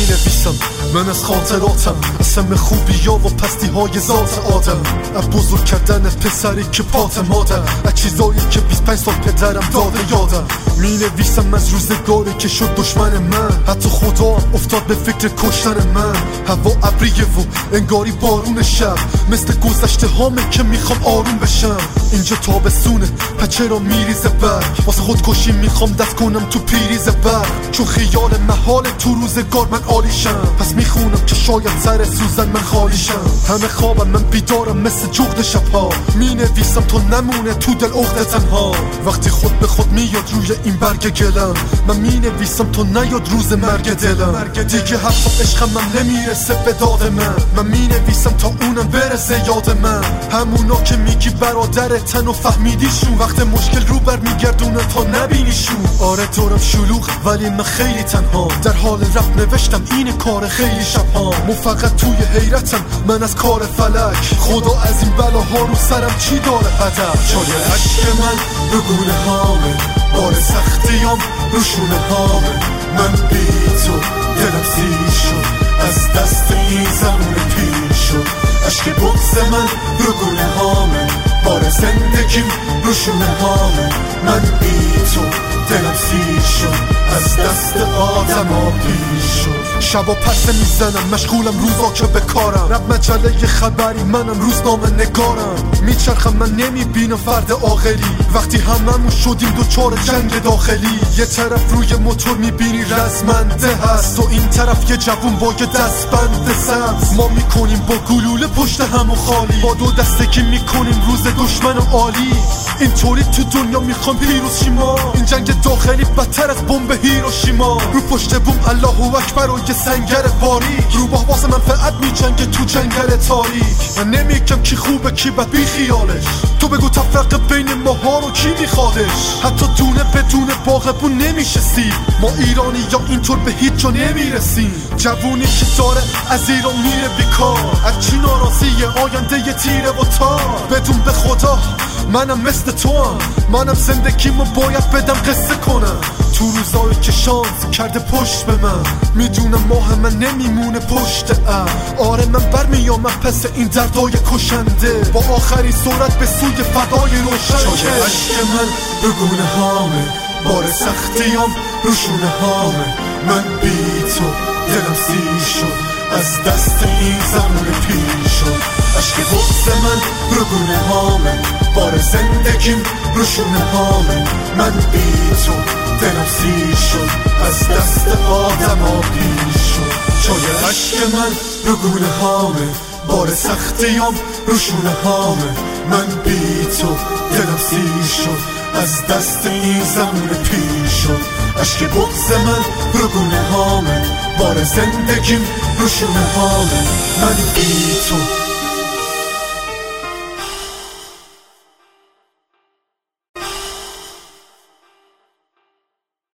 نویسم من از خاطراتم، از همه خوبی ها و پستی های ذات آدم، از بزرگ کردن پسری که پات مادر، از چیزایی که 25 سال پدرم داده یادم. می نویسم از روزگاری که شد دشمن من، حتی خدا افتاد به فکر کشتن من. هوا ابریه و انگاری بارون شب، مثل گذشته هامه که میخوام آروم بشم. اینجا تابستونه پس چرا میریزه برگ، واسه خودکشی میخوام دست کنم تو پیریز برگ، چون خیال محال تو روزگار من عالیشم. پس میخونم که شاید سر سوزن من خالیشم. همه خوابم من بیدارم مثل جغد شبها، می نویسم تو نمونه تو دل عقده تنها. وقتی خود به خود میاد روی این برگ گلم، من می نویسم تو نیاد روز مرگ دلم. دیگه حتی عشقم من نمیرسه به داد من می نویسم تا اونم برسه یاد من. همونا که میگی برادرتن و فهمیدیشون، وقت مشکل رو بر میگردونه تا نبینیشون. آره دورم شلوغ ولی من خیلی تنها، در حال رفت نوشتم این کار خیلی شبها. فقط توی حیرتم من از کار فلک، خدا از این بلاها رو سرم چی داره هدف. چای عشق من رو گونه هامه، بار سختیام رو شونه هامه. من بی تو دلم سیر شد، از دست این زمان پیر شد. عشق بغض من رو گونه هامه، بار زندگیم رو شونه هامه. من بی تو دلم سیر شد، از دست آدم ها پیر شد. شبا پس میزنم مشغولم روزا که به کارم، رب مجله خبری منم روزنامه نگارم. میچرخم من نمیبینم فرد عاقلی، وقتی هممون شدیم دوچار جنگ داخلی. یه طرف روی موتور میبینی رزمنده هست، و این طرف یه جوون با یه دستبند سبز. ما میکنیم با گلوله پشت همو خالی، با دو دستگی میکنیم روز دشمن عالی. اینطوری تو دنیا میخوام پیروز شیم ما، این جنگ داخلی بدتر از بمب هیروشیما. رو پشت بوم الله اکبر و یه سنگر باریک، رو با واسه منفعت میجنگه تو جنگل تاریک. من نمیگم کی خوبه کی بد بی خیالش، تو بگو تفرق بین ماها رو کی میخوادش. حتی دونه بدون باغبون نمیشه سید، ما ایرانی یا اینطور به هیچ جا نمیرسیم. جوونی که داره از ایران میره بیکار، از چی ناراضیه آینده یه تیره و تار. بدون به خدا منم مثل تو هم، منم زندگیمو باید بدم قصه کنم. تو روزایی که شانس کرده پشت به من، میدونم ماه من نمیمونه پشت آره من برمیامم پس این دردای کشنده، با آخرین سرعت به سوی فدای روشن. چای عشق من رو گونه هامه، بار سختیام رو شونه هامه. من بی تو دلم سیر شد، از دست این زمان پیر شد. عشق بغض من رو گونه هامه، بار زندگیم رو شونه هامه. من بی تو دلم سیر شد، از دست آدم ها پیر شد. چای عشق من رو گونه هامه، بار سختیام رو شونه هامه. من بی تو دلم سیر شد، از دست این زمان پیر شد. عشق بغض من رو گونه هامه، بار زندگیم رو شونه هامه. من بی تو